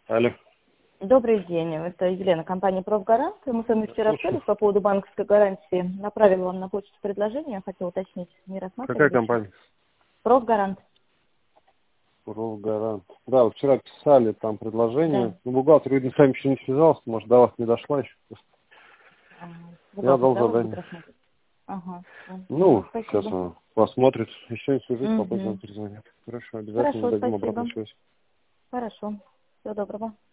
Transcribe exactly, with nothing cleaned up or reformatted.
Алло. Добрый день, это Елена, компания «Профгарант». Мы с вами вчера Слушаю. общались по поводу банковской гарантии. Направила вам на почту предложение, хотела уточнить, не Какая рассматривали еще? компания? «Профгарант». Профгарант. Да, вот вчера писали там Да. предложение. Ну, бухгалтер, видно, с вами еще не связался, может, до вас не дошла еще. Ага. Я Бухгалтер, дал да, вас будет задание. рассматривать? Ага. Ага, Ну, поняла, сейчас спасибо. он посмотрит, еще не свяжет, попозже вам Угу. перезвонит. Хорошо, обязательно Хорошо, дадим спасибо. обратную связь. Хорошо. Всего доброго.